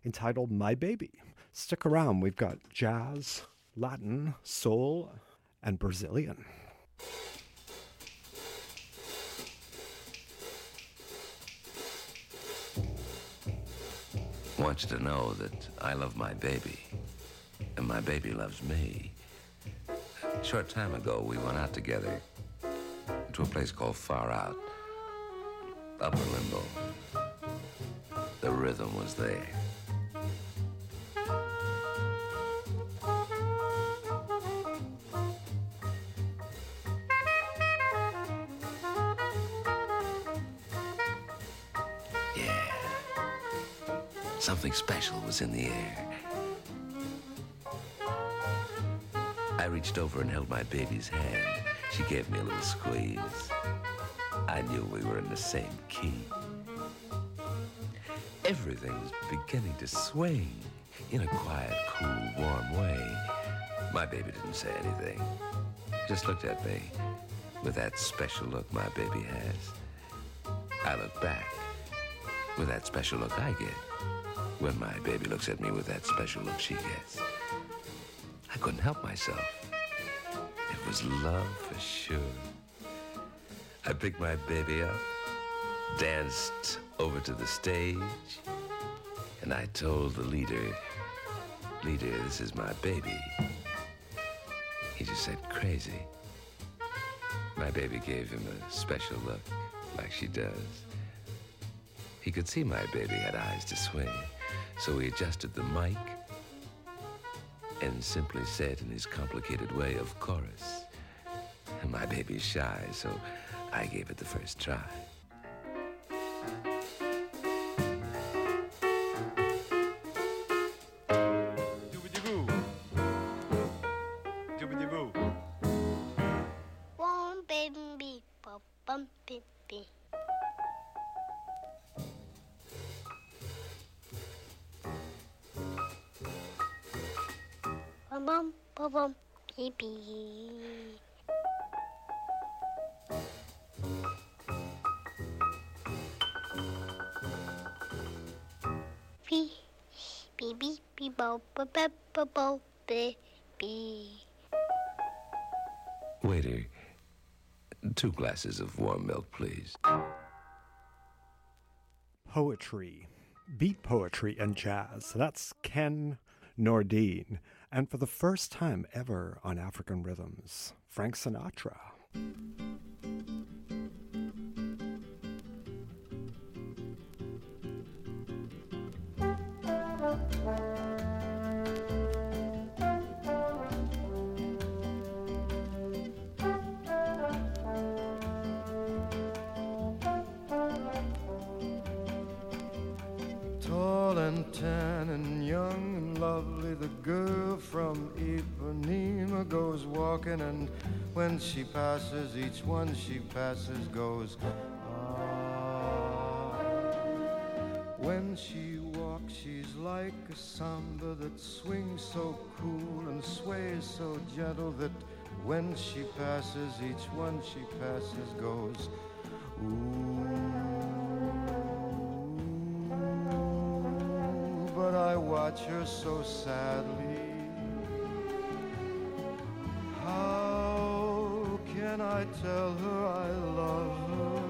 entitled My Baby. Stick around, we've got jazz, Latin, soul, and Brazilian. I want you to know that I love my baby, and my baby loves me. A short time ago, we went out together to a place called Far Out, Upper Limbo. The rhythm was there. Something special was in the air. I reached over and held my baby's hand. She gave me a little squeeze. I knew we were in the same key. Everything was beginning to swing in a quiet, cool, warm way. My baby didn't say anything. Just looked at me with that special look my baby has. I looked back with that special look I get when my baby looks at me with that special look she gets. I couldn't help myself. It was love for sure. I picked my baby up, danced over to the stage, and I told the leader, this is my baby. He just said, crazy. My baby gave him a special look, like she does. He could see my baby had eyes to swing. So he adjusted the mic and simply said in his complicated way, of course. And my baby's shy, so I gave it the first try. Doobity-boo. Doobity-boo. One baby, bum baby. Bum bum baby. Beep beep bo baby. Waiter, 2 glasses of warm milk, please. Poetry, beat poetry and jazz. That's Ken Nordine. And for the first time ever on African Rhythms, Frank Sinatra. Tall and tan and young and lovely, the girl from Ipanema goes walking, and when she passes, each one she passes goes, ah. When she walks, she's like a samba that swings so cool and sways so gentle that when she passes, each one she passes goes, ooh. But I watch her so sadly. How can I tell her I love her?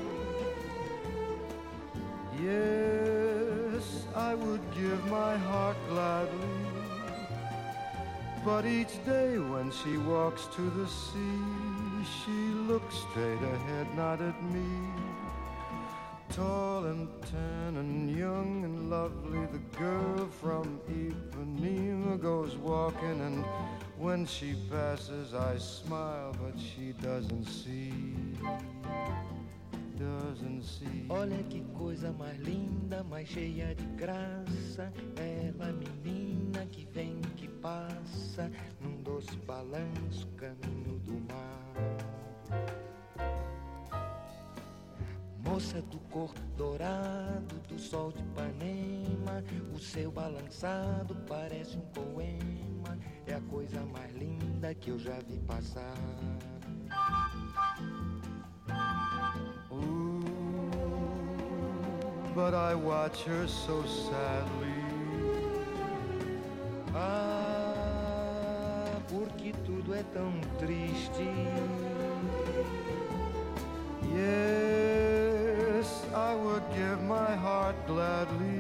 Yes, I would give my heart gladly, but each day when she walks to the sea, she looks straight ahead, not at me. Tall and tan and young and lovely, the girl from Ipanema goes walking, and when she passes I smile, but she doesn't see. Olha que coisa mais linda, mais cheia de graça, ela menina que vem, que passa, num doce balanço, caminho do mar. Moça do corpo dourado, do sol de Ipanema, o seu balançado parece um poema, é a coisa mais linda que eu já vi passar. But I watch her so sadly. Ah, porque tudo é tão triste. Yes, I would give my heart gladly.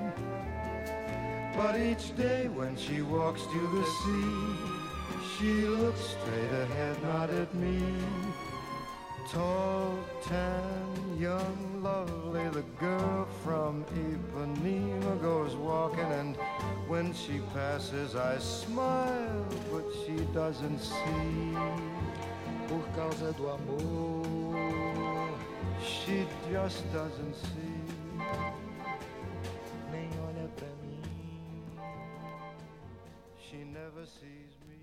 But each day when she walks to the sea, she looks straight ahead, not at me. Tall, tan, young, lovely, the girl from Ipanema goes walking, and when she passes I smile, but she doesn't see. Por causa do amor, She just doesn't see. nem olha pra mim. She never sees me.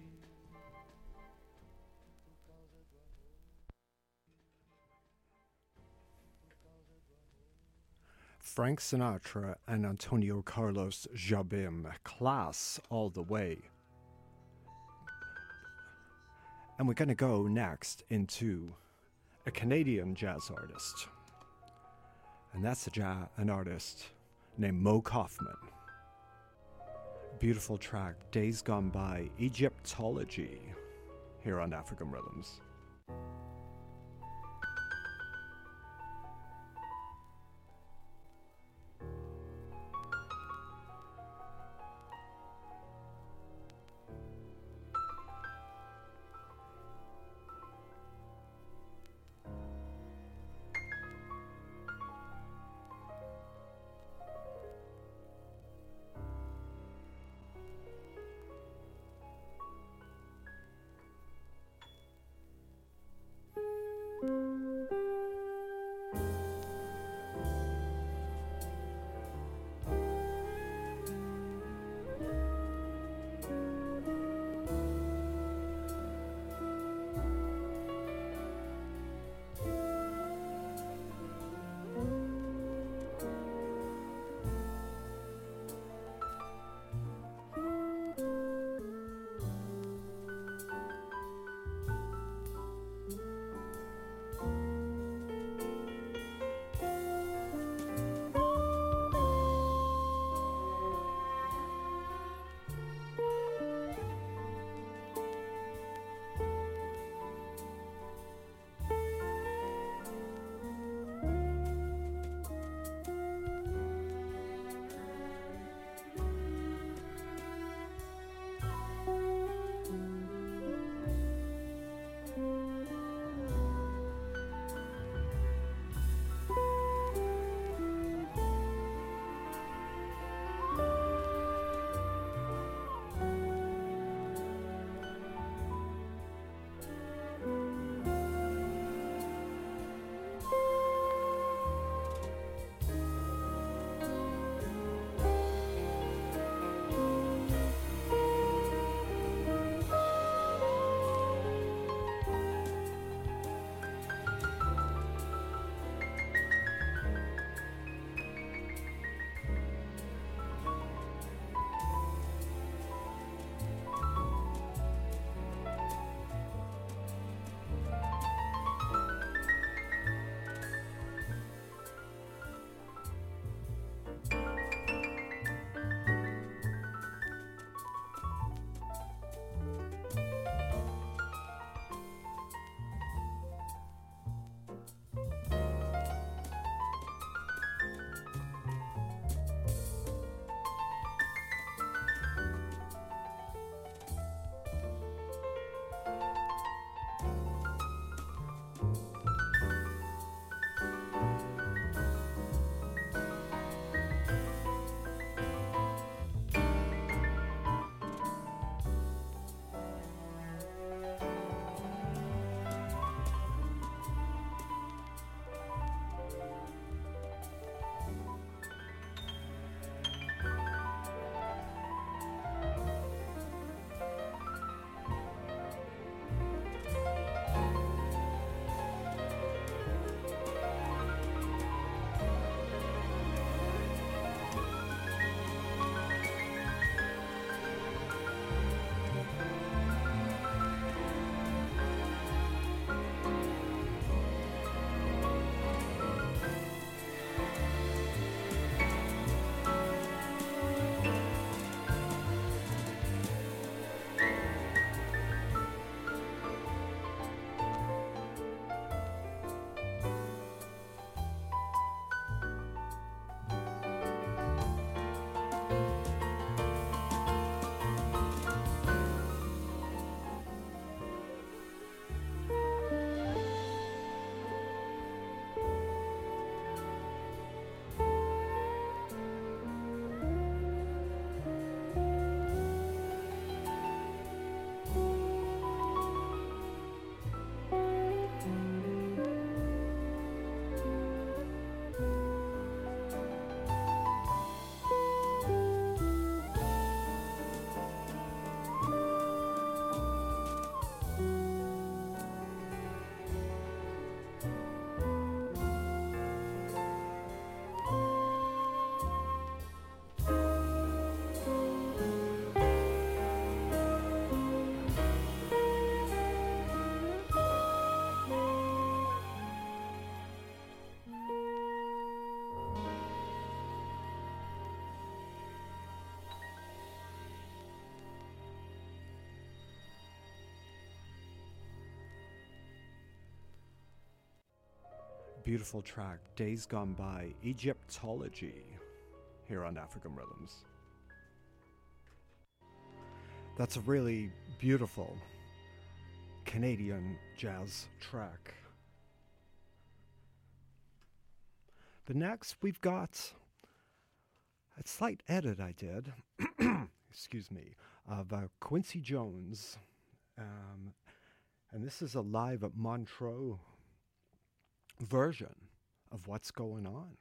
Frank Sinatra and Antonio Carlos Jobim, class all the way. And we're going to go next into a Canadian jazz artist. And that's an artist named Mo Kaufman. Beautiful track, Days Gone By, Egyptology, here on African Rhythms. beautiful track, Days Gone By, Egyptology, here on African Rhythms. That's a really beautiful Canadian jazz track. But next we've got a slight edit I did, excuse me, of Quincy Jones. And this is a live at Montreux version of What's Going On.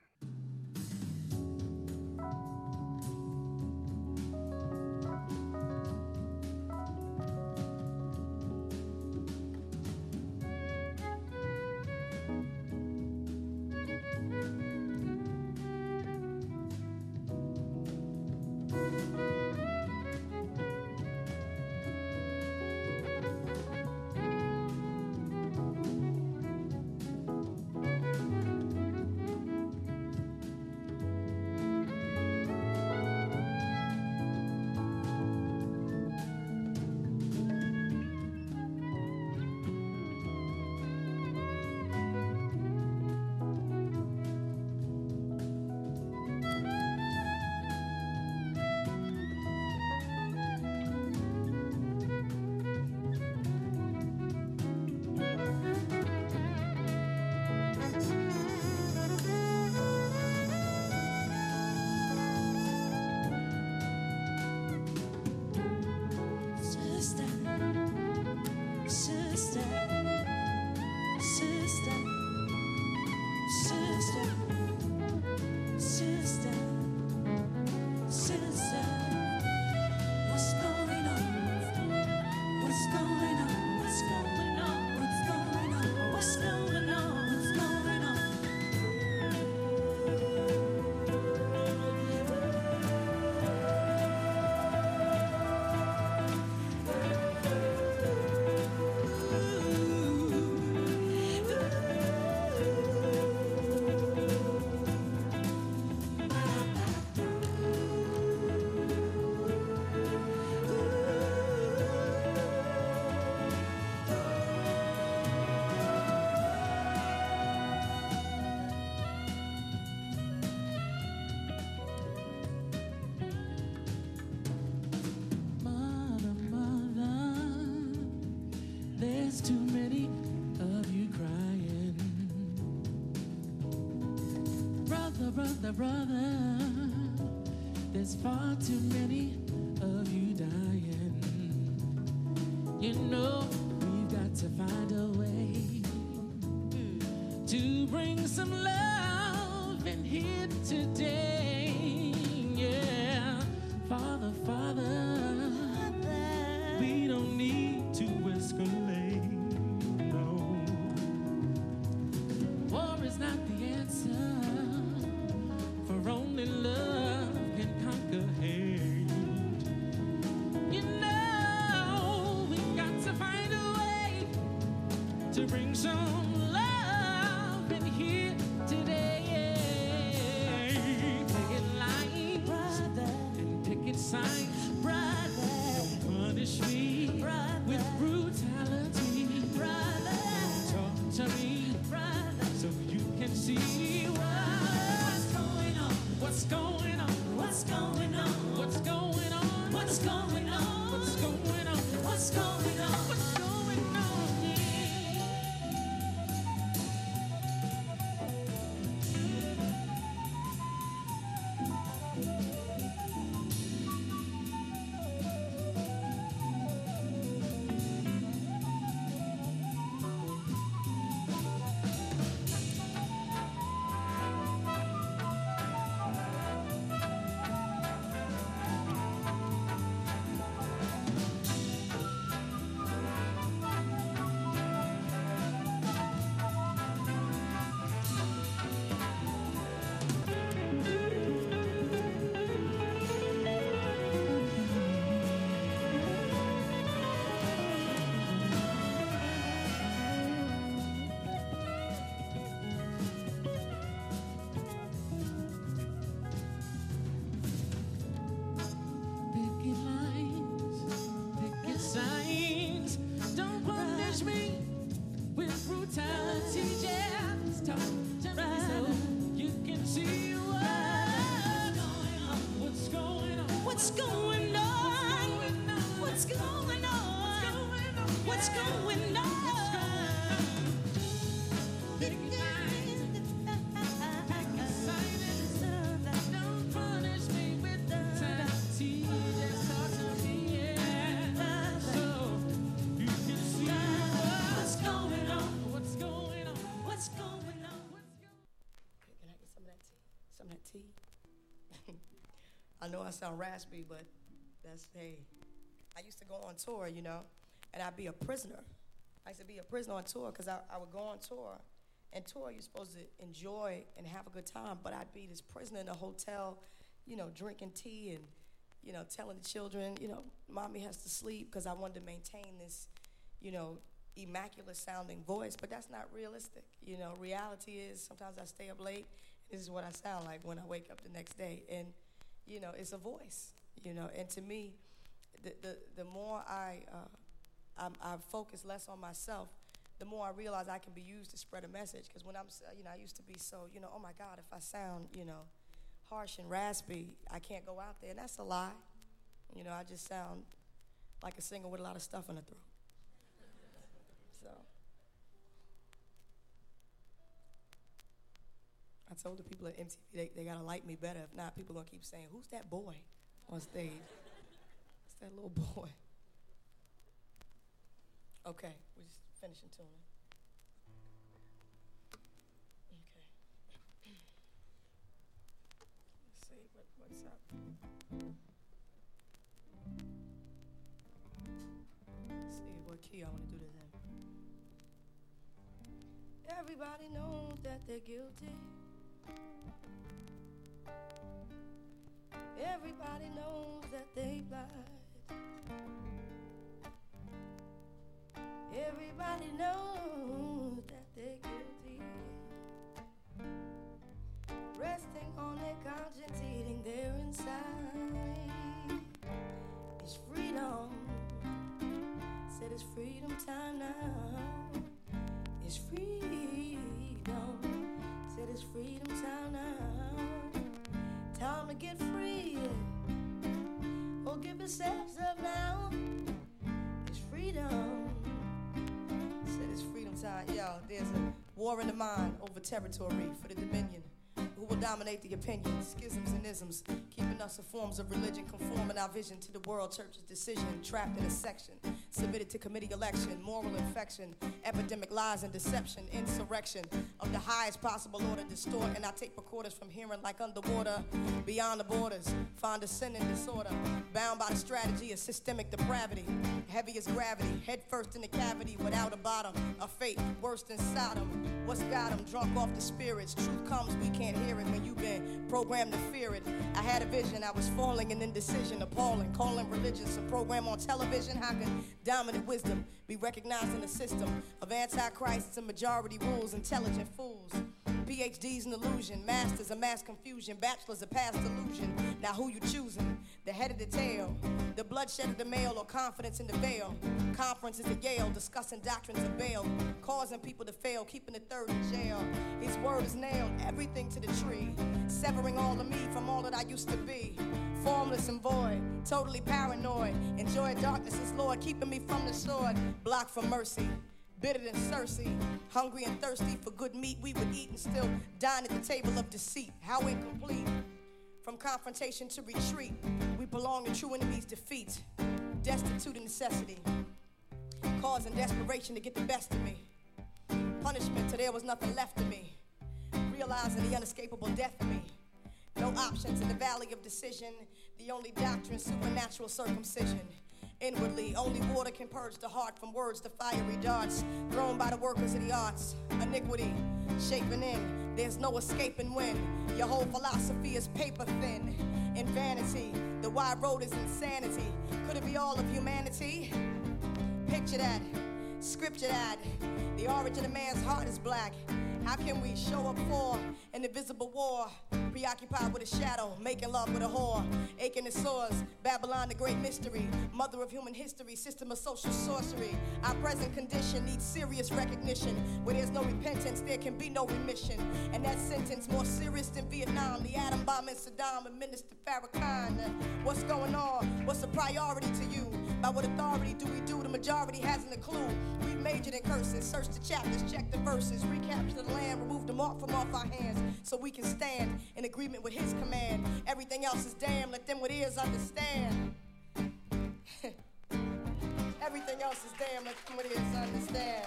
Too many of you crying. Brother, brother, brother, there's far too many of you dying. You know, we've got to find a way to bring some love in here today. Yeah, Father, Father, we don't need to escalate. Not the answer, for only love can conquer hate. You know, we got to find a way to bring some love in here today. Picket lines, brother, and picket signs, brother. Don't punish me, brother, with brutality, brother. Talk to me, brother, so you can see what's going on, what's going on, what's going on, what's going on, what's going on, what's going on, what's going on, what's going on, yeah. Signs, don't punish me with brutality, just talk See what's going on? What's going on? What's going on? What's going on? Don't punish me with the tea. Just talk to me, yeah. So you can see what's going on. What's going on? What's going on? Can I get some of that tea? Some of that tea? I know I sound raspy, but that's, hey. I used to go on tour, you know, and I'd be a prisoner. I used to be a prisoner on tour because I would go on tour. And tour, you're supposed to enjoy and have a good time, but I'd be this prisoner in a hotel, you know, drinking tea and, you know, telling the children, you know, mommy has to sleep because I wanted to maintain this, you know, immaculate sounding voice, but that's not realistic. You know, reality is sometimes I stay up late. This is what I sound like when I wake up the next day. And, you know, it's a voice, you know, and to me, the more I focus less on myself, the more I realize I can be used to spread a message. Because when I used to be so, you know, oh my God, if I sound, you know, harsh and raspy, I can't go out there. And that's a lie. You know, I just sound like a singer with a lot of stuff in her throat. So I told the people at MTV they gotta like me better. If not, people gonna keep saying, who's that boy on stage? That little boy. Okay, we're just finishing tuning. Okay. Let's see what's up. Let's see what key I want to do this in. Everybody knows that they're guilty. Everybody knows that they lied. Everybody knows that they're guilty. Resting on their conscience, eating their inside. It's freedom. Said it's freedom time now. It's freedom. Said it's freedom time now. Time to get free. Oh, give yourselves up now. It's freedom. Said it's freedom time. Yo, there's a war in the mind over territory for the dominion. Who will dominate the opinions, schisms and isms, keeping us in forms of religion, conforming our vision to the world church's decision, trapped in a section, submitted to committee election, moral infection, epidemic lies and deception, insurrection of the highest possible order, distort, and I take recorders from hearing like underwater, beyond the borders, find a sin and disorder, bound by the strategy of systemic depravity, heavy as gravity, head first in the cavity, without a bottom, a fate worse than Sodom, what's got 'em drunk off the spirits, truth comes, we can't hear it when you've been programmed to fear it. I had a vision, I was falling in indecision, appalling, calling religious a program on television. How can dominant wisdom be recognized in a system of antichrists and majority rules, intelligent fools? PhDs in illusion, masters of mass confusion, bachelors of past illusion. Now who you choosing? The head of the tail, the bloodshed of the male, or confidence in the veil? Conferences at Yale, discussing doctrines of bail, causing people to fail, keeping the third in jail. His word is nailed, everything to the tree, severing all of me from all that I used to be. Formless and void, totally paranoid. Enjoy darkness as Lord, keeping me from the sword. Blocked from mercy, bitter than Cersei. Hungry and thirsty for good meat, we would eat and still dine at the table of deceit. How incomplete. From confrontation to retreat, we belong to true enemies' defeat. Destitute of necessity, causing desperation to get the best of me. Punishment till there was nothing left of me. Realizing the unescapable death of me. No options in the valley of decision. The only doctrine, supernatural circumcision. Inwardly, only water can purge the heart from words to fiery darts thrown by the workers of the arts. Iniquity, shaping in, there's no escaping when your whole philosophy is paper thin. In vanity, the wide road is insanity. Could it be all of humanity? Picture that, scripture that. The origin of man's heart is black. How can we show up for an invisible war? Preoccupied with a shadow, making love with a whore. Aching the sores, Babylon the great mystery. Mother of human history, system of social sorcery. Our present condition needs serious recognition. Where there's no repentance, there can be no remission. And that sentence more serious than Vietnam. The atom bomb in Saddam and Minister Farrakhan. What's going on? What's the priority to you? By what authority do we do? The majority hasn't a clue. We majored in curses, search the chapters, check the verses, recapture the land, remove the mark from off our hands, so we can stand in agreement with his command. Everything else is damn, let them with ears understand. Everything else is damn, let them with ears understand.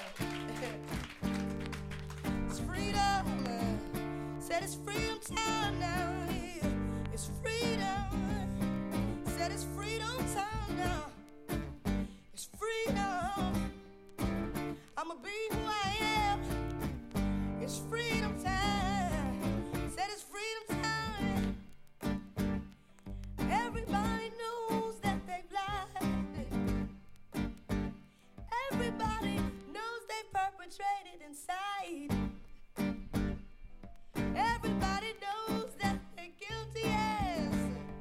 It's freedom, said it's freedom time now. It's freedom, said it's freedom time now. It's freedom, I'ma be who I am. It's freedom time, said it's freedom time. Everybody knows that they've lied. Everybody knows they've perpetrated inside. Everybody knows that they're guilty as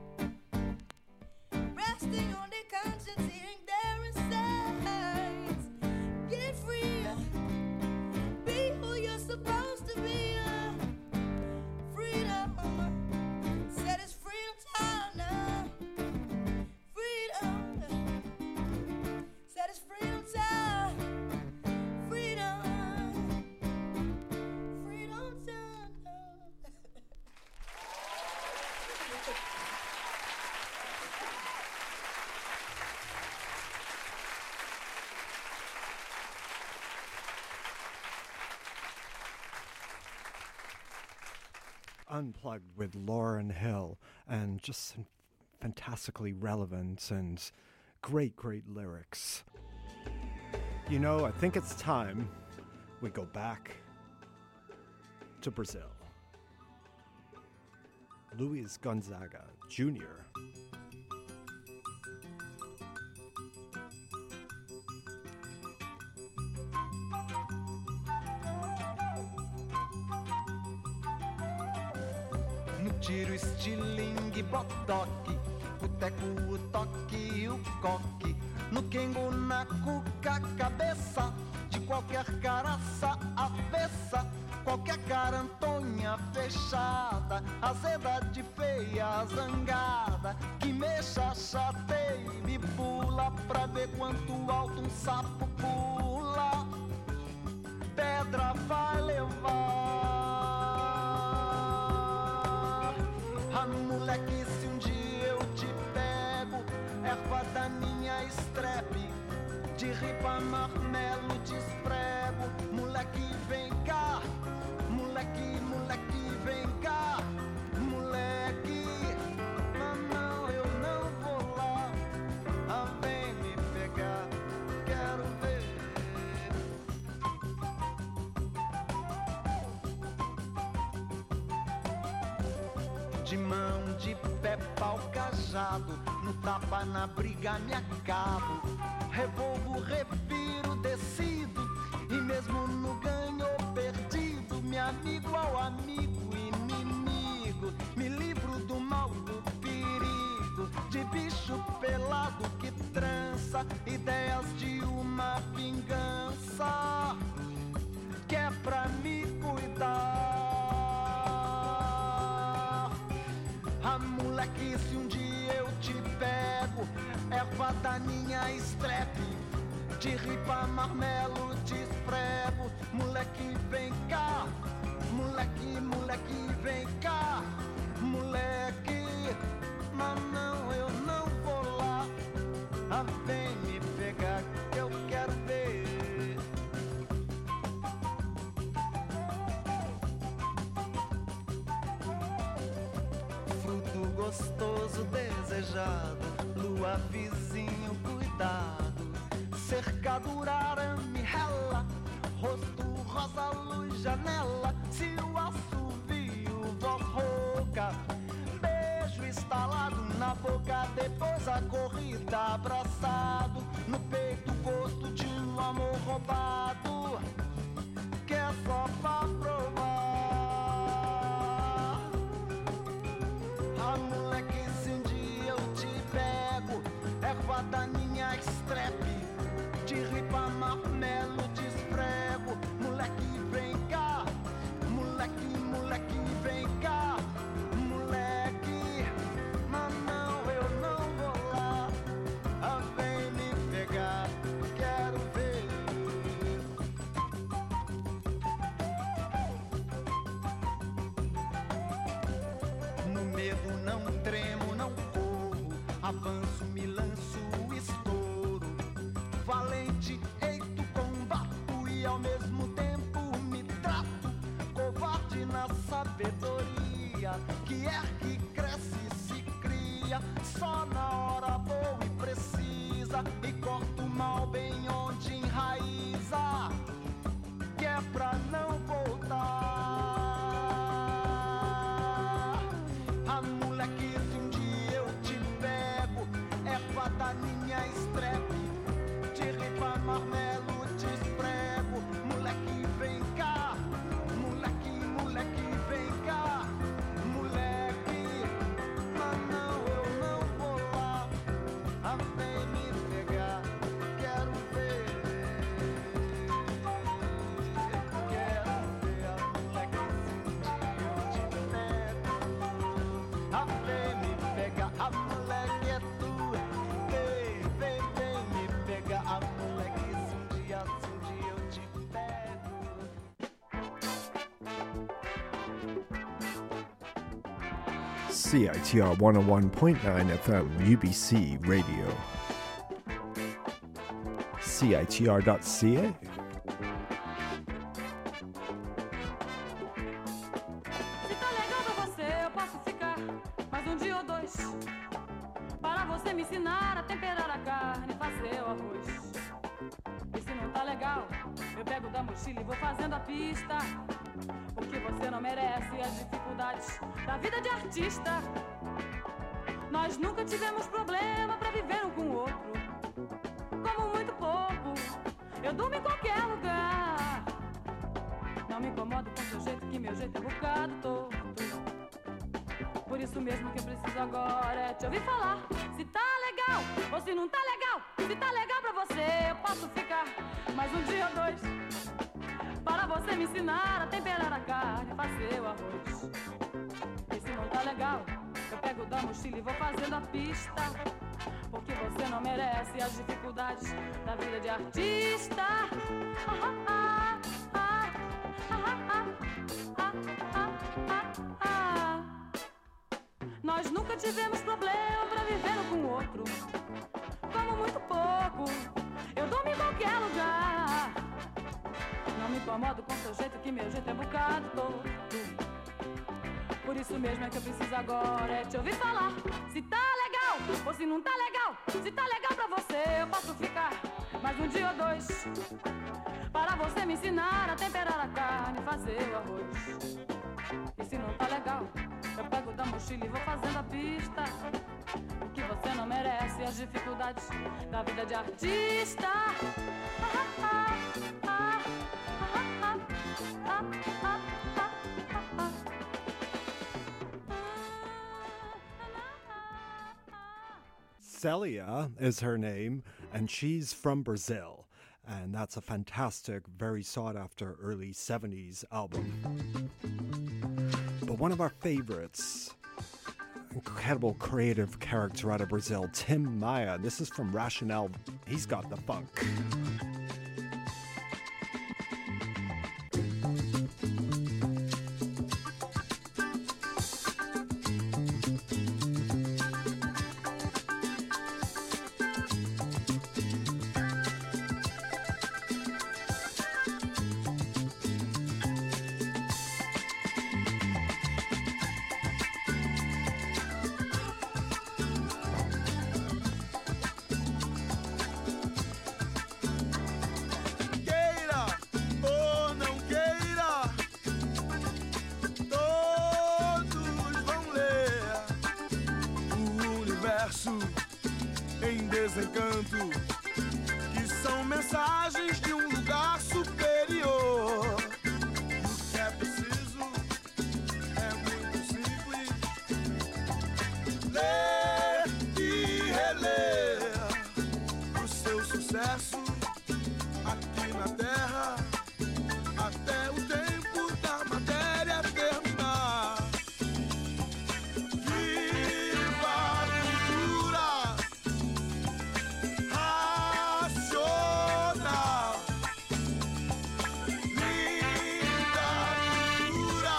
resting on their conscience, hearing their insides. Get free, be who you're supposed to be. Freedom, said it's freedom time now. Freedom, said it's freedom time. Freedom, freedom time now. Unplugged with Lauryn Hill, and just fantastically relevant and great, great lyrics. You know, I think it's time we go back to Brazil. Luiz Gonzaga Jr. Tiro, estilingue, botoque, o teco, o toque e o coque. No quengo, na cuca, cabeça de qualquer caraça avessa. Qualquer carantonha fechada, azeda de feia, zangada, que mexa, chateia e me pula pra ver quanto alto um sapo pula. Pedra vai levar. Ah, moleque, se um dia eu te pego, erva daninha, estrepe, de ripa, marmelo, desprego. Moleque, vem cá. Moleque, moleque, vem cá. Moleque, não, eu não vou lá. Ah, vem me pegar, quero ver. De mão, de pé, pau, cajado, no tapa, na briga, me acabo. Revolvo, reviro, decido, e mesmo no ganho ou perdido, me amigo ao amigo, inimigo, me livro do mal, do perigo, de bicho pelado que trança, ideias de uma vingança, que é pra me cuidar. Ah, moleque, se um dia eu te pego, erva daninha, estrepe, de ripa, marmelo, desprego. Moleque, vem cá. Moleque, moleque, vem cá. Moleque, não, eu não vou lá. Ah, vem me pegar, que eu quero ver. Fruto gostoso, desejado, lua, vizinho, cuidado, cercadura, arame, rela, rosto, rosa, luz, janela, se o assovio, voz rouca, beijo estalado na boca, depois a corrida, abraçado, no peito, gosto de um amor roubado, que é só pra provar. padaninha estrepe, de ripa marmelo de esfrego. Moleque, vem cá, moleque, moleque, vem cá, moleque. Mas não, eu não vou lá. Ah, vem me pegar, quero ver. No medo não tremo, não corro, avanço, me lanço, estouro. Valente, eito, combato e ao mesmo tempo me trato. Covarde na sabedoria, que ergue, cresce, se cria. Só na hora boa e precisa, e corta o mal bem onde enraiza, que é pra não voltar. Ah, moleque, se um dia eu te pego, é padaninha estrepe, de ripa marmelo te esprego. Moleque, vem cá, moleque, moleque, vem cá, moleque. Mas não, eu não vou lá. Ah, vem me pegar, quero ver. Quero ver a moleque, se um dia eu te pego. Ah, vem me pegar, a moleque é tua. Vem, vem, vem me pegar, a moleque, se um dia eu te pego. CITR 101.9 FM UBC Radio. CITR.ca. Se tá legal pra você, eu posso ficar mais um dia ou dois, para você me ensinar a temperar a carne e fazer o arroz. E se não tá legal, eu pego da mochila e vou fazendo a pista, porque você não merece as dificuldades da vida de artista. Nós nunca tivemos problema pra viver um com o outro, como muito pouco, eu durmo em qualquer lugar. Não me incomodo com seu jeito, que meu jeito é bocado torto. Por isso mesmo que eu preciso agora é te ouvir falar. Se tá legal ou se não tá legal. Se tá legal pra você, eu posso ficar mais um dia ou dois, para você me ensinar a temperar a carne e fazer o arroz. E se não tá legal, eu pego da mochila e vou fazendo a pista, porque você não merece as dificuldades da vida de artista. Nós nunca tivemos problema pra viver um com o outro, como muito pouco, eu durmo em qualquer lugar. Não me incomodo com seu jeito, que meu jeito é bocado torto. Por isso mesmo é que eu preciso agora é te ouvir falar. Se tá legal ou se não tá legal. Se tá legal pra você, eu posso ficar mais um dia ou dois, para você me ensinar a temperar a carne e fazer o arroz. E se não tá legal, eu pego da mochila e vou fazendo a pista, porque você não merece as dificuldades da vida de artista. Celia is her name, and she's from Brazil. And that's a fantastic, very sought-after early 70s album. But one of our favorites, incredible creative character out of Brazil, Tim Maia. This is from Rationale. He's got the funk. Em desencanto, que são mensagens de um lugar superior. O que é preciso é muito simples: ler e reler. universo, aqui na Terra, até o tempo da matéria terminar. Viva a cultura racional, linda cultura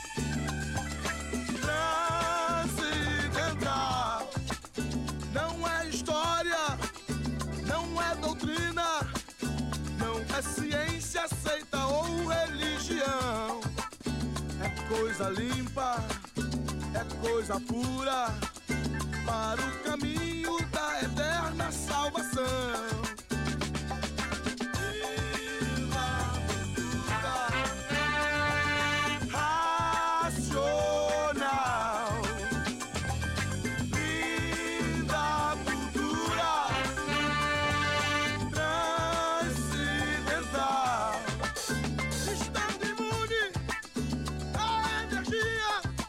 transcendental. Não é história, não é doutrina, não é ciência aceita ou religião. É coisa limpa, é coisa pura, para o caminho da eterna salvação. Viva a cultura racional, linda cultura transcendental. Estado imune à energia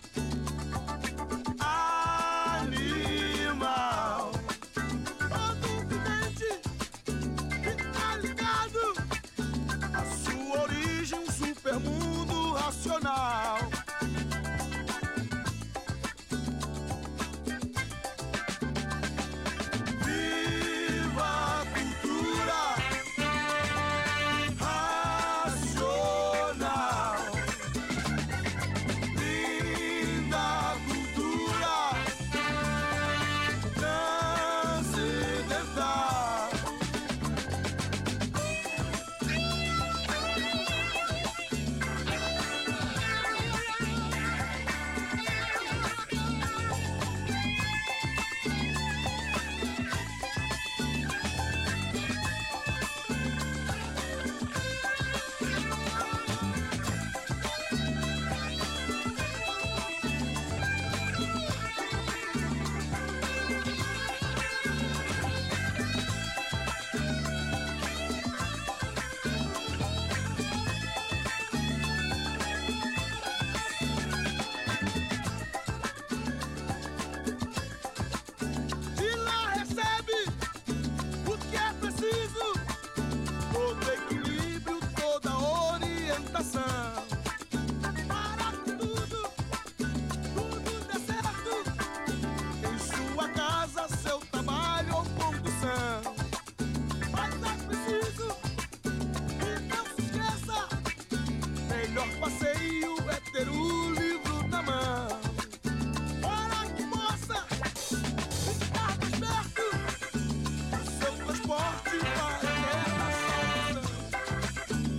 animal. Todo vidente fica ligado à sua origem, um supermundo racional. Viva a cultura racional, linda cultura transcendental. De lá recebe o que é preciso, todo equilíbrio, toda orientação, para que tudo dê certo em sua casa, seu trabalho ou condução. Mas é preciso que não se esqueça, melhor passeio é ter o livro na mão, para que possa ficar mais perto do seu transporte para a eterna salvação.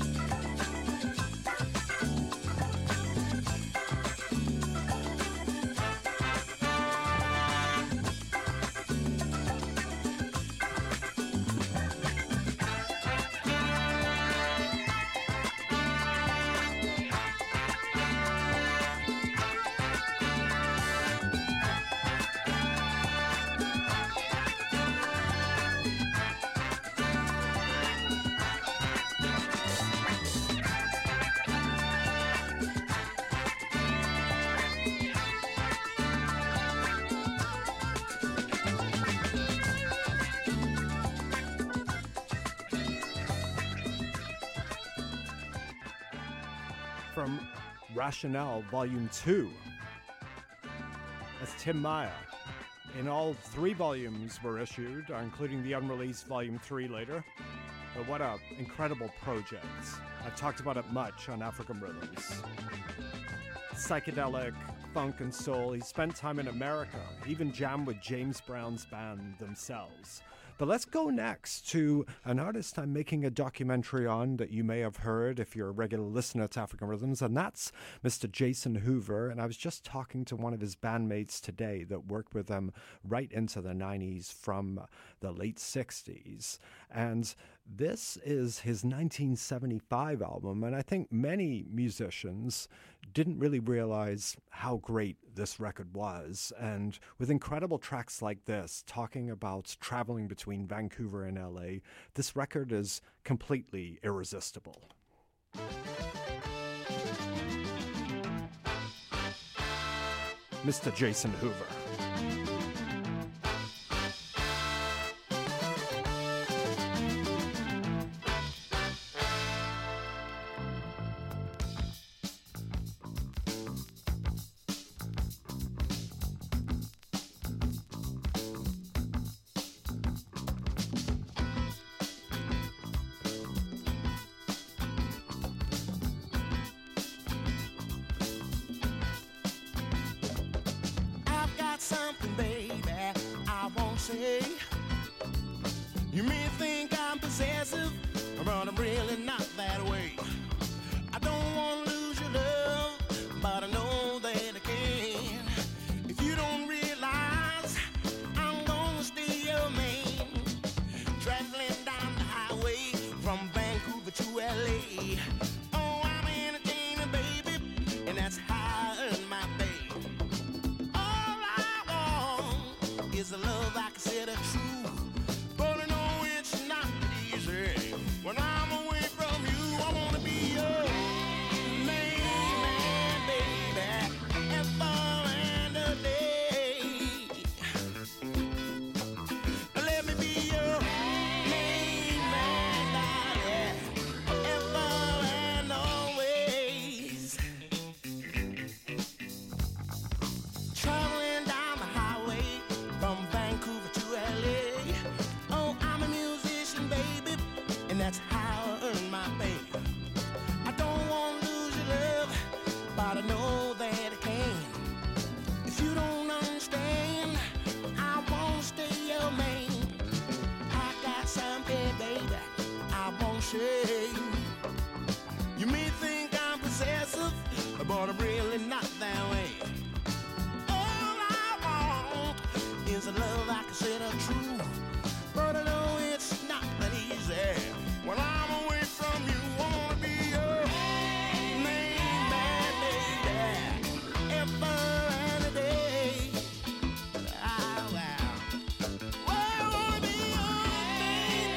From Rationale, Volume 2. That's Tim Meyer. In all, 3 volumes were issued, including the unreleased Volume 3 later. But what an incredible project. I've talked about it much on African Rhythms. Psychedelic, funk and soul. He spent time in America, even jammed with James Brown's band themselves. But let's go next to an artist I'm making a documentary on that you may have heard if you're a regular listener to African Rhythms, and that's Mr. Jason Hoover. And I was just talking to one of his bandmates today that worked with him right into the 90s from the late 60s. And this is his 1975 album, and I think many musicians didn't really realize how great this record was. And with incredible tracks like this, talking about traveling between Vancouver and LA, this record is completely irresistible. Mr. Jason Hoover. You may think I'm possessive, but I'm really not that way. I don't want to lose your love, but I know that I can. If you don't realize I'm gonna stay your man, traveling down the highway from Vancouver to LA. Oh, I'm entertaining, baby, and that's how I earn my pay. All I want is a love I consider true, but I know it's not easy. When I'm away from you, I wanna be your main man, baby, and for and a day. Let me be your main man, darling, and for and always. Traveling down the highway from Vancouver to LA. Oh, I'm a musician, baby, and that's how I earn my pay. I don't want to lose your love, but I know that I can. If you don't understand, I won't stay your man. I got something, baby, I won't say. You may think I'm possessive, but I'm really not that way. All I want is a love I consider true, but I know it's not that easy. When I'm away from you, I wanna be your main man, baby, and for and a day. Ah, wow. Well, I wanna be your main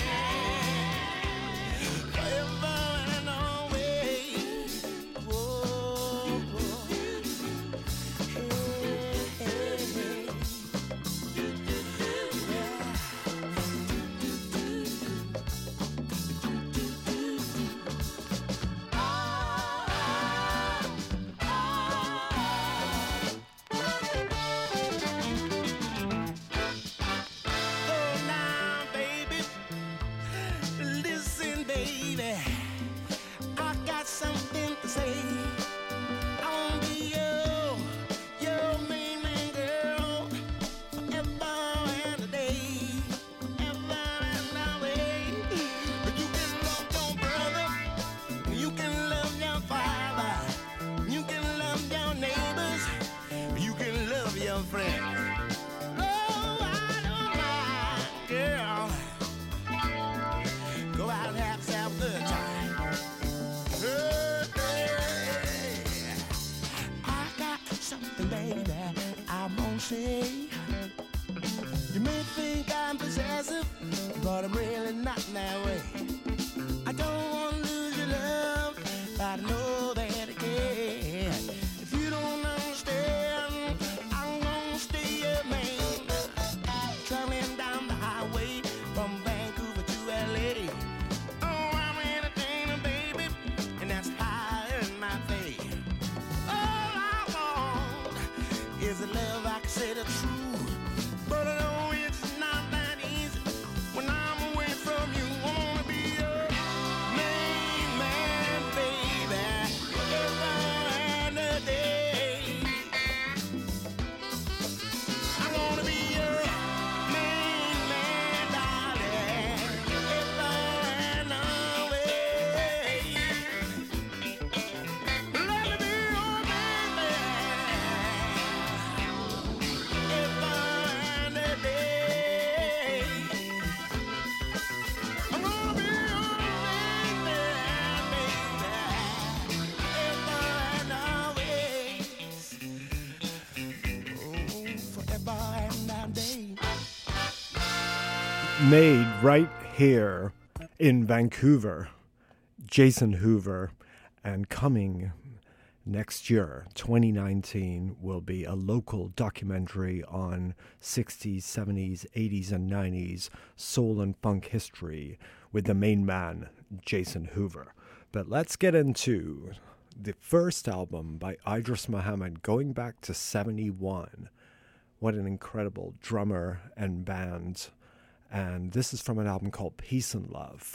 man, forever and always. Whoa, whoa. Hey, hey, hey. Oh, now, baby, listen, baby, I got something to say. I wanna be your main man, girl, forever and a day, forever and always. You can love your brother, you can love your father, you can love your neighbors, you can love your friends. Oh, I don't mind, girl. Go out and have yourself a good time. Hey, I got something, baby, I won't say. You may think I'm possessive, but I'm really not that way. I don't want to lose your love, but I know that I can. If you don't understand, I'm gonna stay your man. Traveling down the highway from Vancouver to LA. Oh, I'm entertaining, baby, and that's how I earn my pay. All I want is a love I consider true, but I know it's not that easy. When I'm away from you, I wanna be your main man, baby, forever and a day. I wanna be your main man, darling, forever and always. Let me be your main man, forever and a day. I'm gonna be your main man, baby, forever and always. Oh, forever and a day. Made right here in Vancouver, Jason Hoover, and coming next year, 2019, will be a local documentary on 60s, 70s, 80s, and 90s soul and funk history with the main man, Jason Hoover. But let's get into the first album by Idris Muhammad, going back to 71. What an incredible drummer and band. And this is from an album called Peace and Love.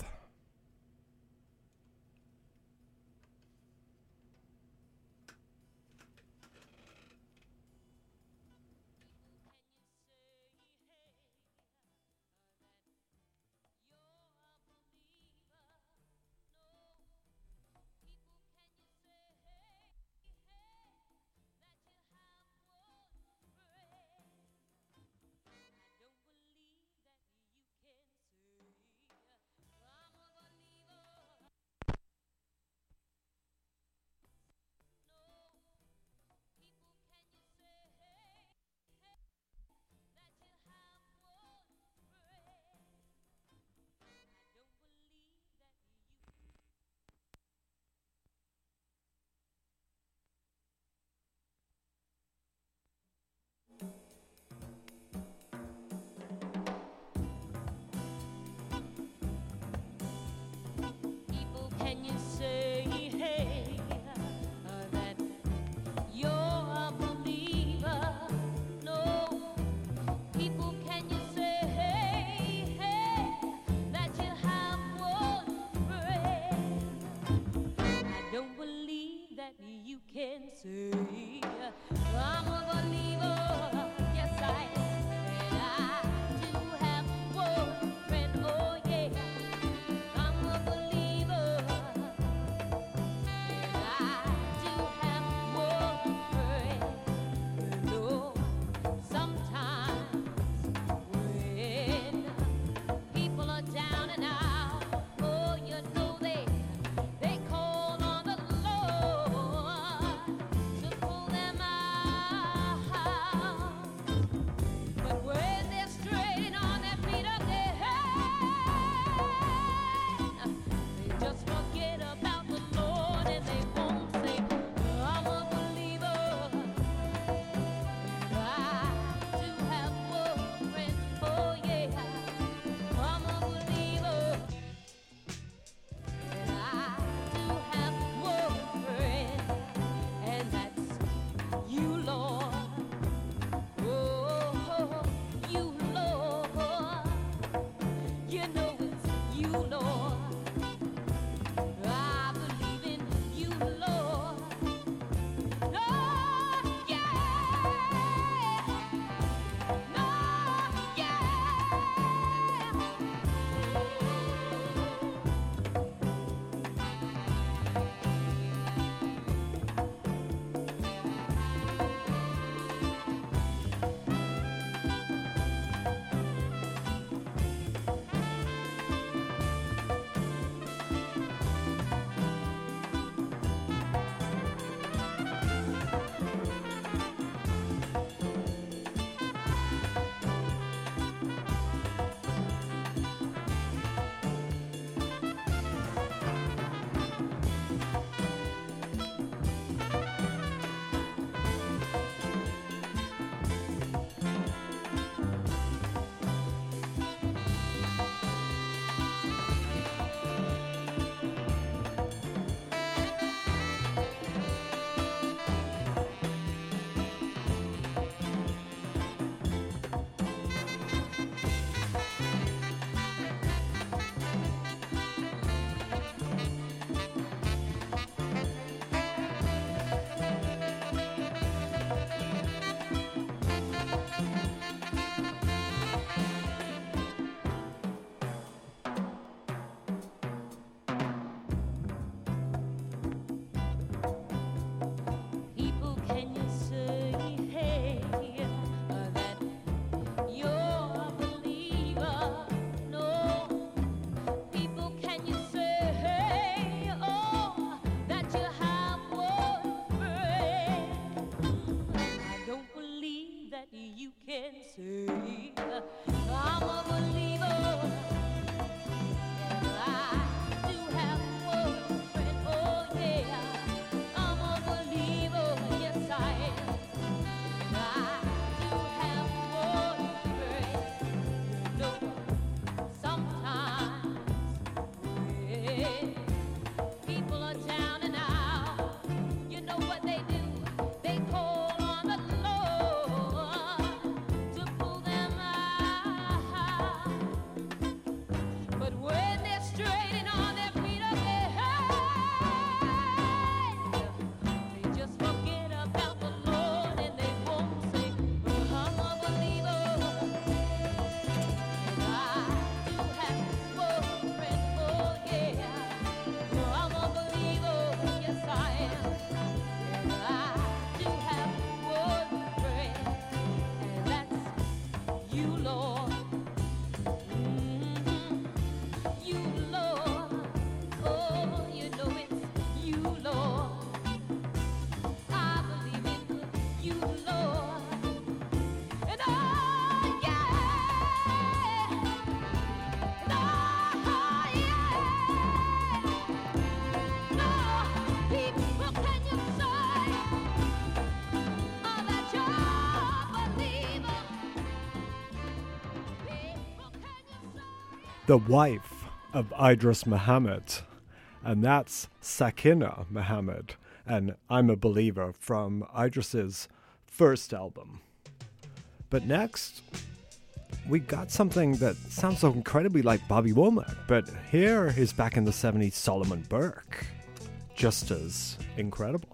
the wife of Idris Muhammad, and that's Sakina Muhammad, and I'm a Believer from Idris's first album. But next, we got something that sounds so incredibly like Bobby Womack, but here is back in the 70s Solomon Burke, just as incredible.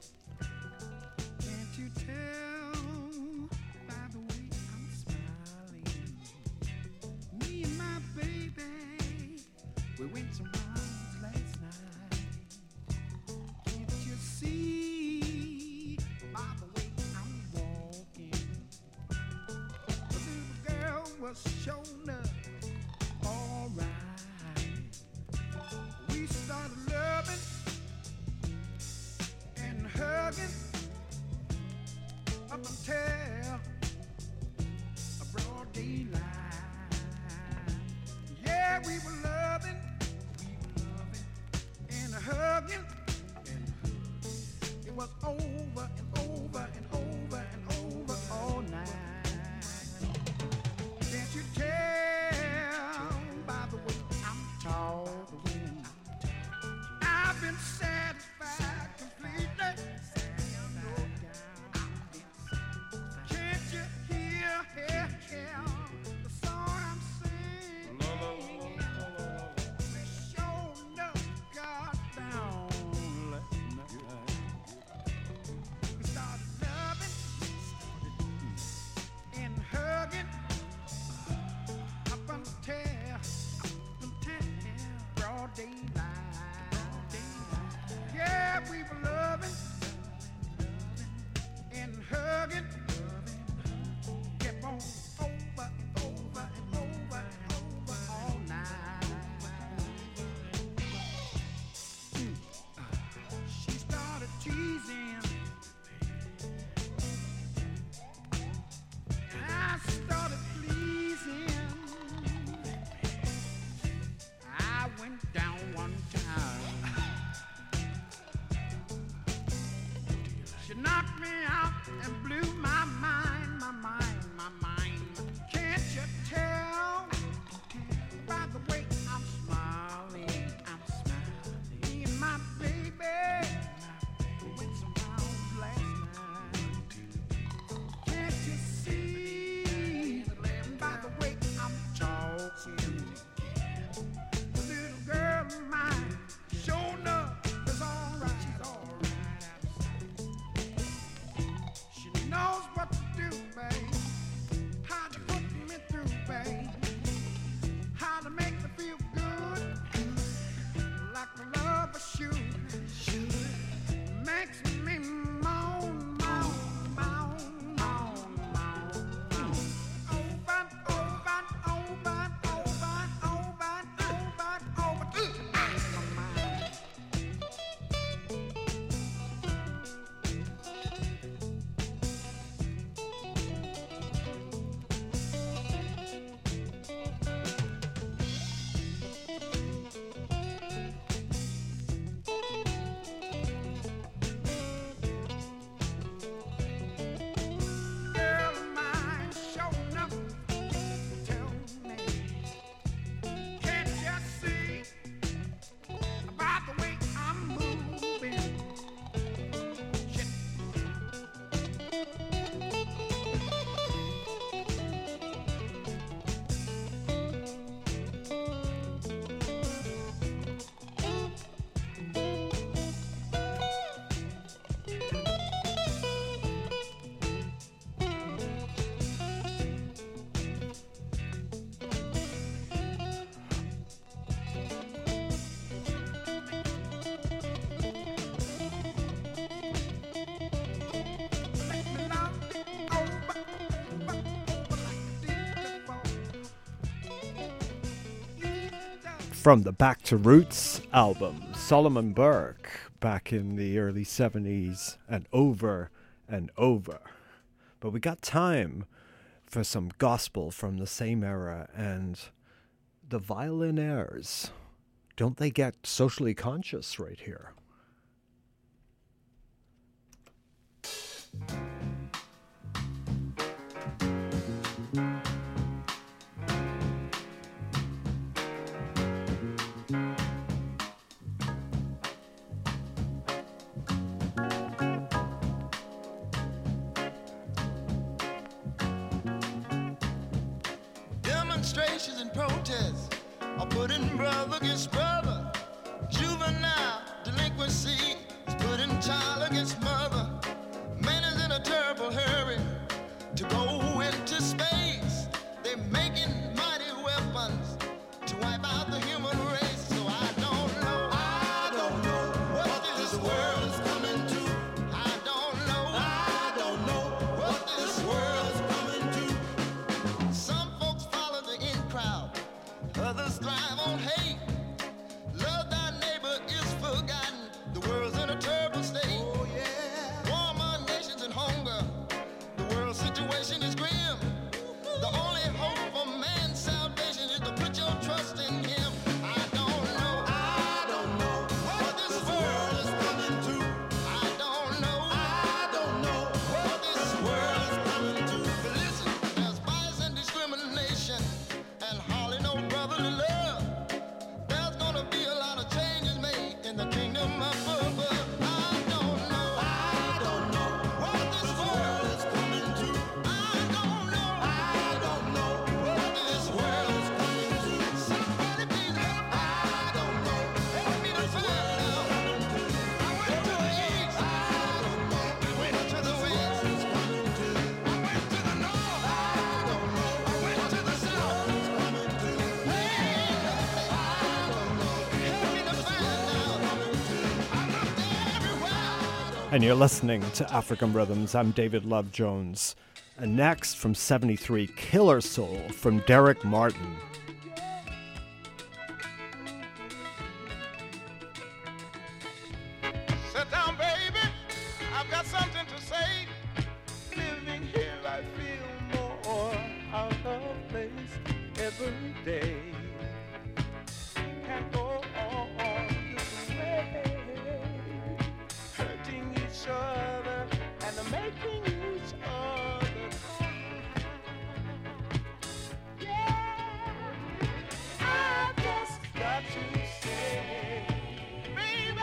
Shown up all right. We started loving and hugging up until a broad daylight. Yeah, we were loving and hugging, and it was over and over and over and over all night. Can't you tell by the way I'm talking? I've been satisfied completely. Can't you hear the song I'm singing? We sure enough got down last night. We started loving and hugging up until broad daylight. Yeah, we were loving and hugging. Kept on over and over and over and over all night. She started teasing. I started pleasing. I went down one time. She knocked me out and blew my mind, my mind, my mind. Can't you tell by the way I'm smiling? I'm smiling. Me and my baby went some rounds last night. Can't you see by the way I'm talking? The little girl of mine, sure enough, is alright. She's alright. She knows what to do, babe. How to put me through, babe. How to make me feel good, like the lover should. Makes me moan, moan, moan, moan, moan. Over, over, over, over, over, over, over to my mind. Girl of mine, show enough, tell me, can't you see by the way I'm moving? Shit. Let me love over, over, over like I did before. From the Back to Roots album, Solomon Burke, back in the early 70s, and over and over. But we got time for some gospel from the same era, and the Violinaires. Don't they get socially conscious right here? demonstrations and protests are putting brother against brother. Juvenile delinquency is putting child against mother. Man is in a terrible hurry to go into space. They're making mighty weapons to wipe out the human race. So I don't know what this world is coming to. I don't know what this world's coming to. Some folks follow the in crowd, others thrive on hate. Love thy neighbor is forgotten. The world's in a terrible state. Oh yeah. War among nations and hunger. The world's situation is grim. The only hope for man's salvation is to put your trust in him. I don't know what this world is coming to. I don't know what this world is coming to. But listen, there's bias and discrimination and hardly no brotherly love. There's gonna be a lot of changes made in the kingdom up above. I don't know what this world is coming to. I don't know what this world is coming to. Somebody please help. I don't know. Help me to find out. I went to the east. I went to the west. I went to the north. I went to the south. Hey, help me to find out. I looked everywhere. And you're listening to African Rhythms. I'm David Love Jones. And next, from 73, Killer Soul from Derek Martin. Sit down, baby. I've got something to say. Living here, I feel more out of place every day. Can't go on this way, hurting each other and making each other cry. Yeah, I just got to say, baby,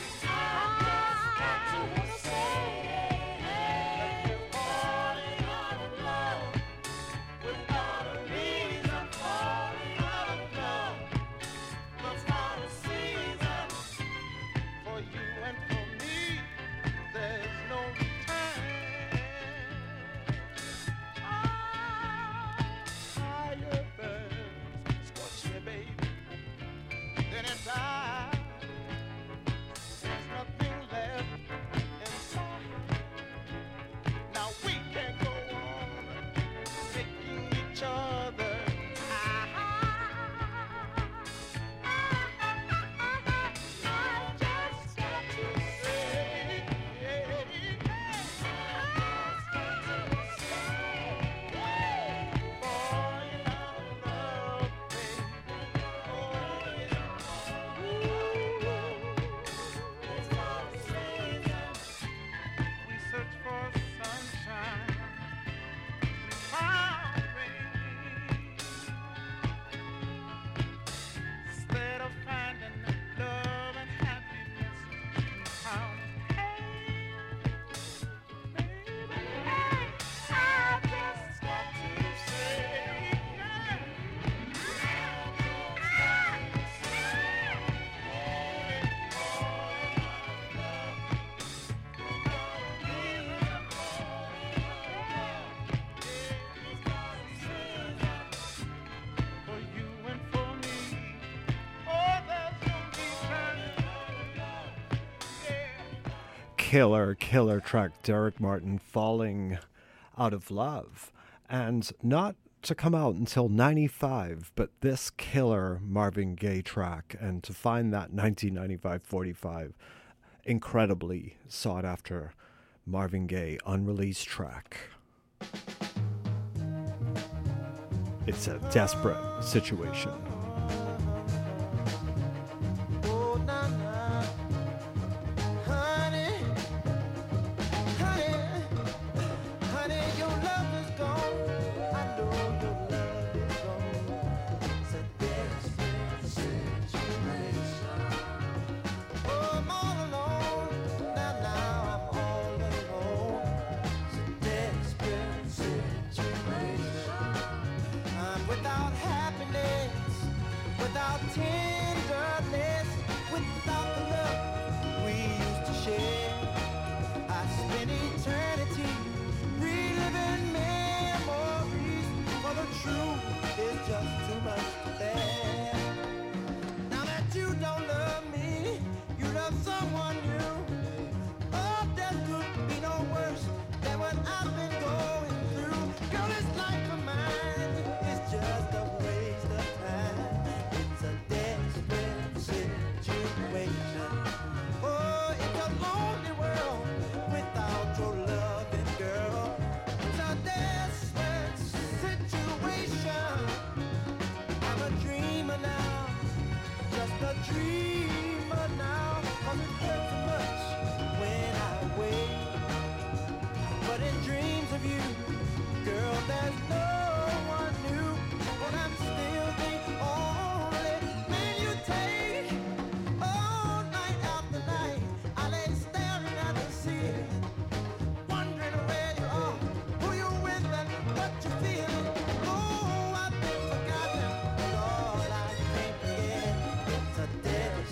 I wanna say that you're falling out of love without a reason, falling out of love without a season. For you and for me, there's no time. Fire burns, scorch me, baby, then it dies. There's nothing left inside. Now we can't go on making each other. I just got to say, falling out of love, we search for sunshine, we found rain. Instead of finding love and happiness, we found pain. Baby, I just got to say, for you and for me, oh, there's no time. Yeah. Killer track, Derek Martin, Falling Out of Love. And not to come out until 95, but this killer Marvin Gaye track, and to find that 1995-45 incredibly sought after Marvin Gaye unreleased track. It's a desperate situation. Oh, na, na. Honey, honey, honey, your love is gone. I know your love is gone. It's a desperate situation. Oh, I'm all alone. Now I'm all alone. It's a desperate situation. I'm without happiness. dreamer now, 'cause it hurts so much when I wake. But in dreams of you, girl, there's no one new, but I'm still the only man you take. All night after night, I lay staring at the ceiling, wondering where you are, who you're with, and what you're feeling. Oh, I've been forgotten, but all I can't forget, it's a dead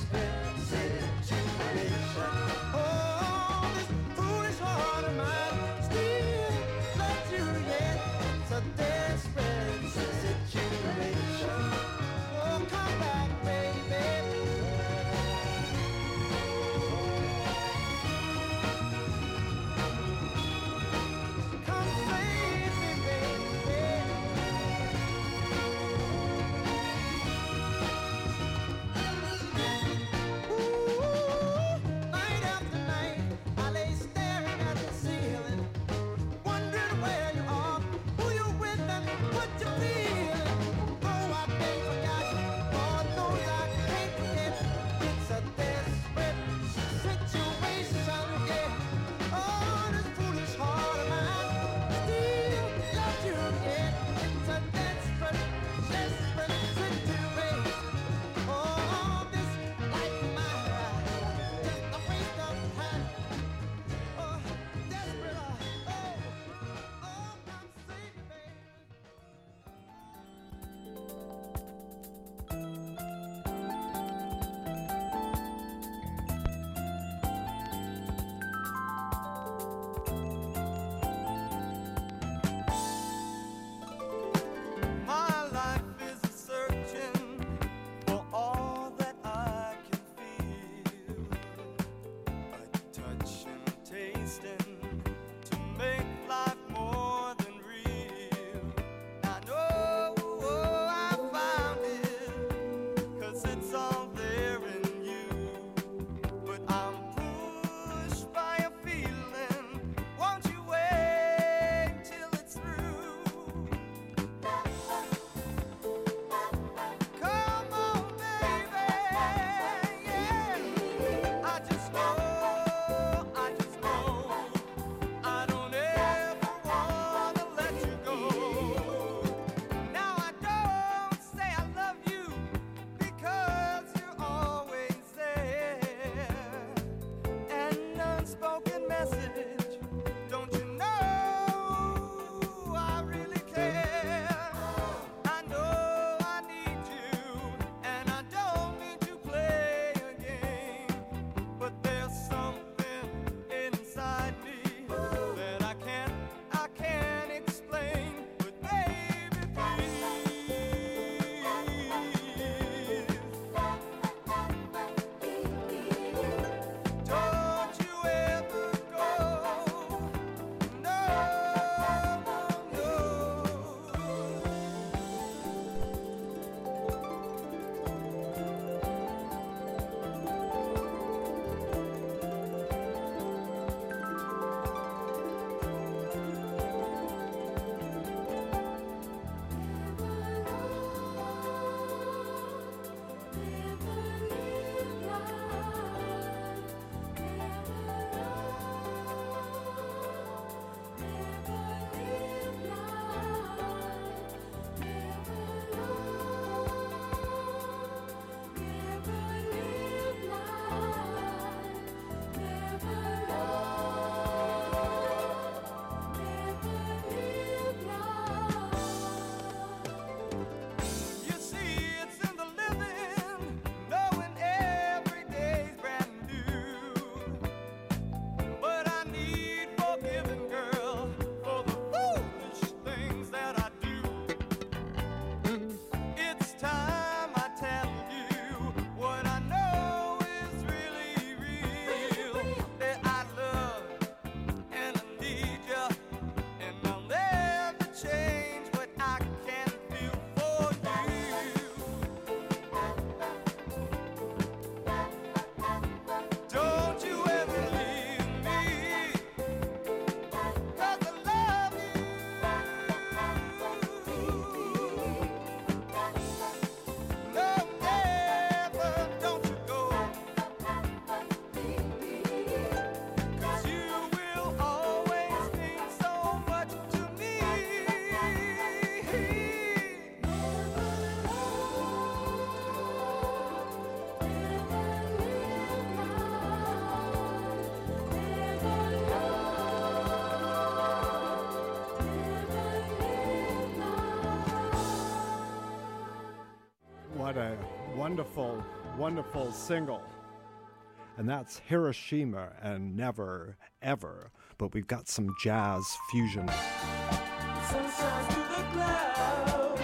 What a wonderful, wonderful single. And that's Hiroshima and Never Ever. But we've got some jazz fusion. Sun shines through the clouds.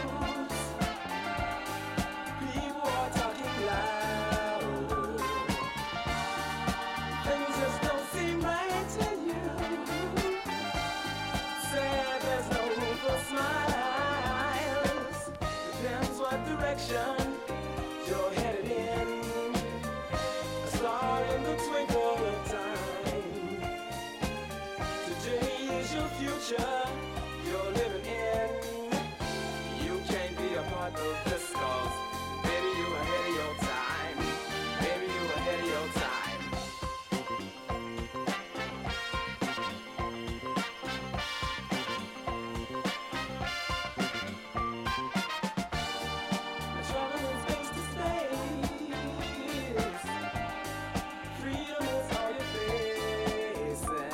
People are talking louder. Things just don't seem right to you. Sad there's no room for smiles. Depends what direction you're headed in. A star in the twinkle of time. Today is your future you're living in. You can't be a part of this cause baby you ahead of your time. Baby you ahead of your time. Traveling space to space. Freedom is all you're facing.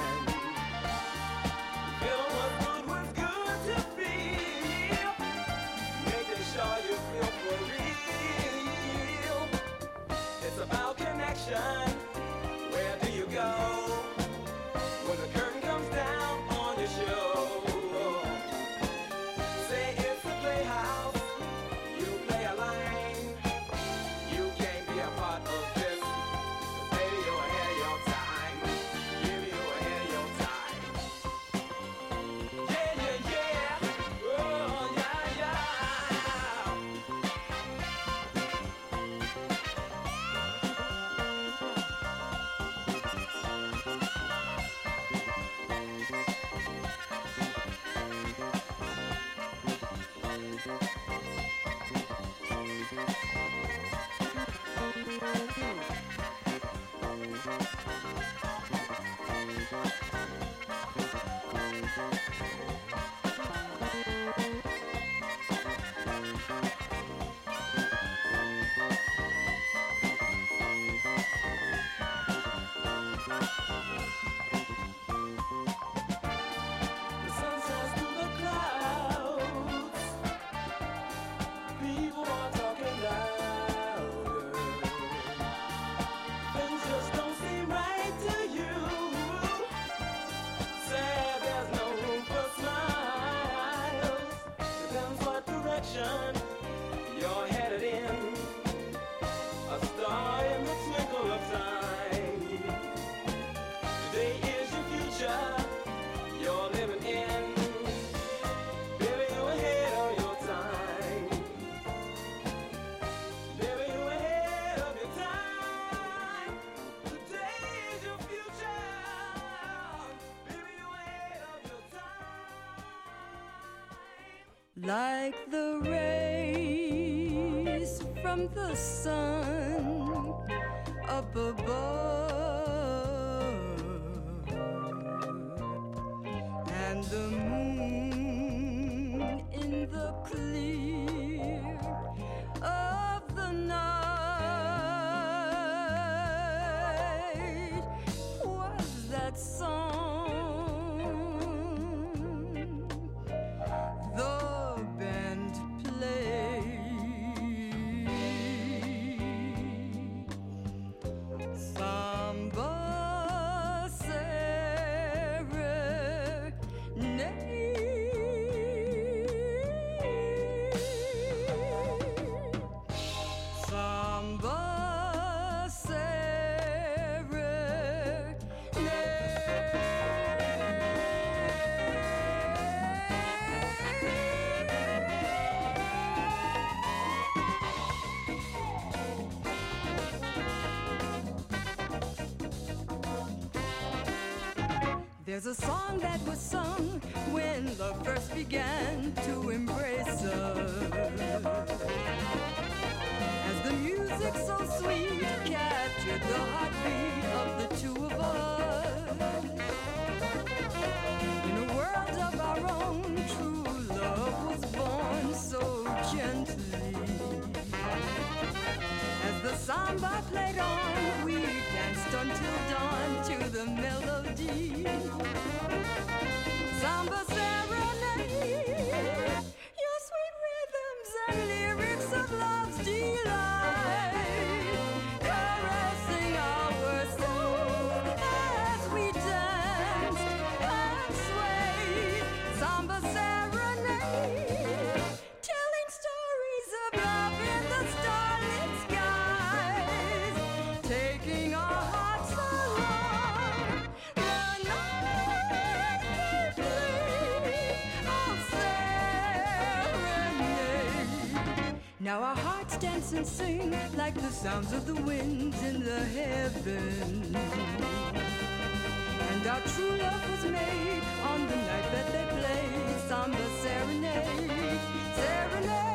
Feel what good was good to feel. Making sure you feel for real. It's about connection. Where do you go when the curtain comes down on your show? Say it's a playhouse. You play a line. You can't be a part of this. 'Cause baby, you're ahead of your time. Baby, you're ahead of your time. Yeah, yeah, yeah. Oh, yeah, yeah. The sun shines through the clouds. People are talking louder. Things just don't seem right to you. Sad there's no room for smiles. Depends what direction you're headed in. A star in the twinkle of time. Today is your future you're living in. Baby, you're ahead of your time. Baby, you're ahead of your time. Today is your future. Baby, you're ahead of your time. Like the rays from the sun up above, and the moon in the clear of the night. Was that song the band played? Samba serenade. Samba There's a song that was sung when love first began to embrace us. As the music so sweet captured the heartbeat of the two of us. In a world of our own, true love was born so gently. As the samba played on, we danced until dawn to the melody. Samba serenade, your sweet rhythms and lyrics of love's delight. hearts dance and sing like the sounds of the winds in the heavens. And our true love was made on the night that they played samba serenade, serenade.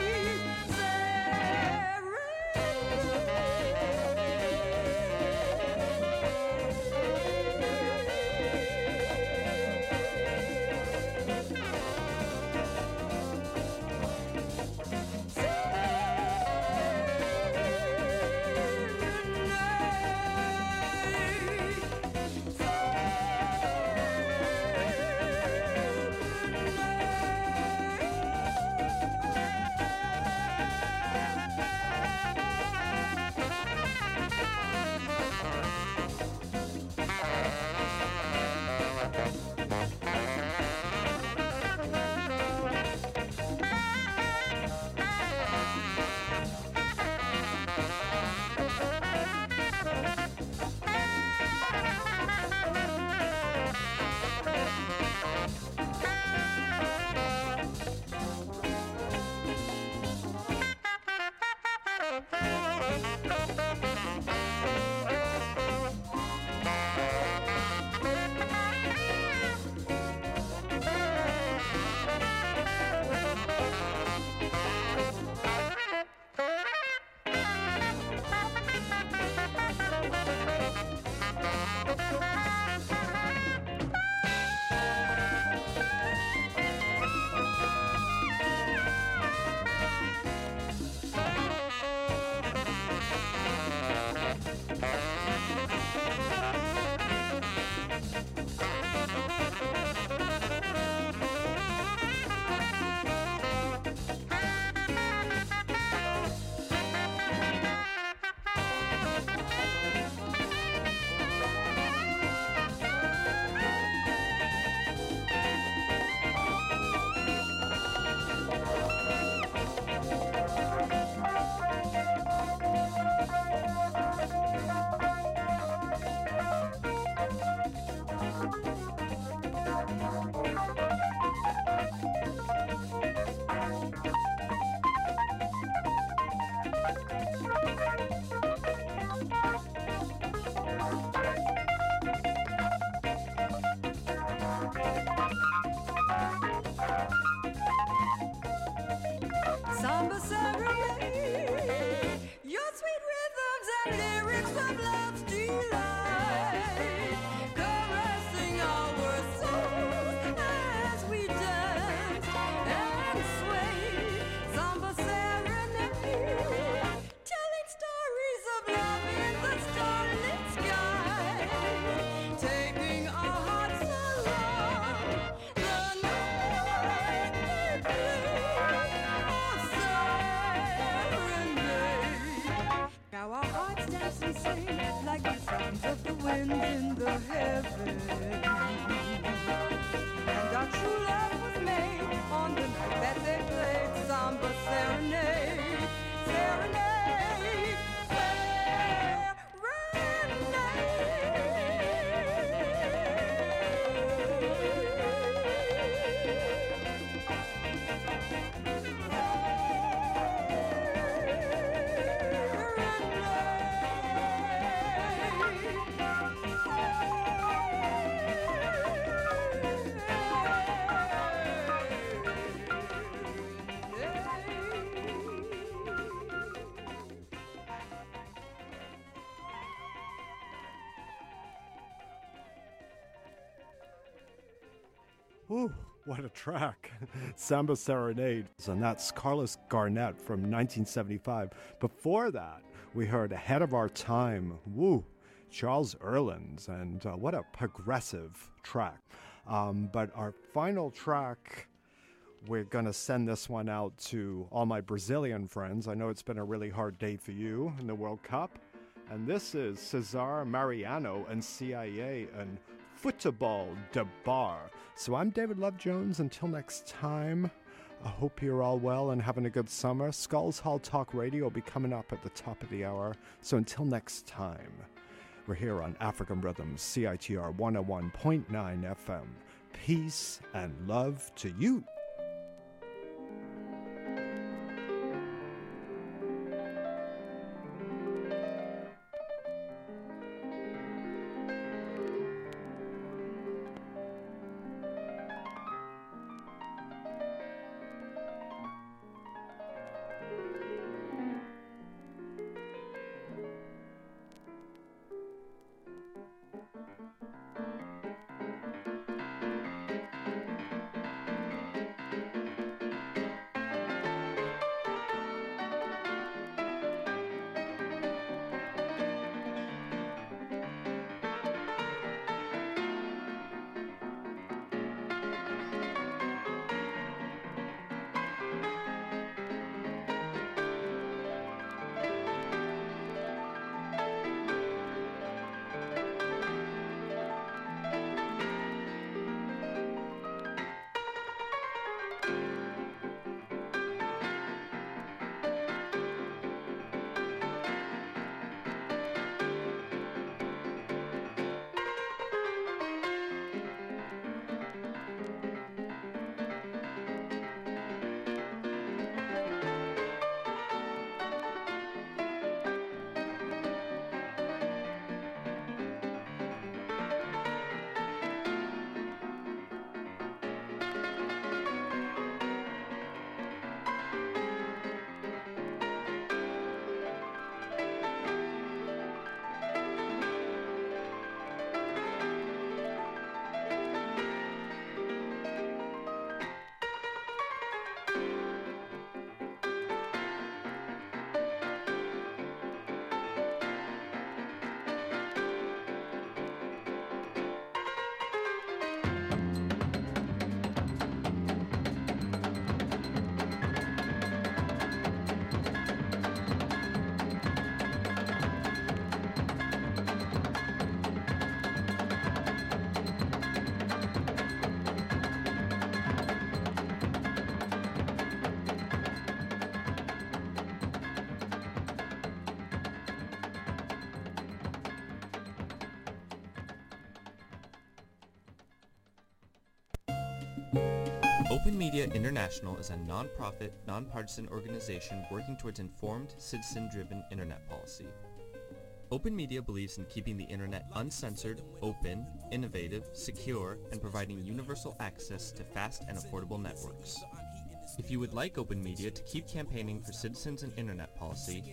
Samba serenade, your sweet rhythms and lyrics of love's delight, caressing our souls as we dance and sway. Samba serenade, telling stories of love in the starlit sky, taking our hearts along the night they play. Now our hearts dance and sing like the sounds of the wind in the heavens. And our true love was made on the night that they played samba serenade, serenade, Ooh, what a track. Samba Serenade. And that's Carlos Garnett from 1975. Before that, we heard Ahead of Our Time. Woo, Charles Erlins. And what a progressive track. But our final track, we're going to send this one out to all my Brazilian friends. I know it's been a really hard day for you in the World Cup. And this is Cesar Mariano and CIA and Futebol de Bar. So I'm David Love Jones. Until next time, I hope you're all well and having a good summer. Skulls Hall Talk Radio will be coming up at the top of the hour. So until next time, we're here on African Rhythms, CITR 101.9 FM. Peace and love to you. Open Media International is a non-profit, nonpartisan organization working towards informed, citizen-driven internet policy. Open Media believes in keeping the internet uncensored, open, innovative, secure, and providing universal access to fast and affordable networks. If you would like Open Media to keep campaigning for citizens and internet policy,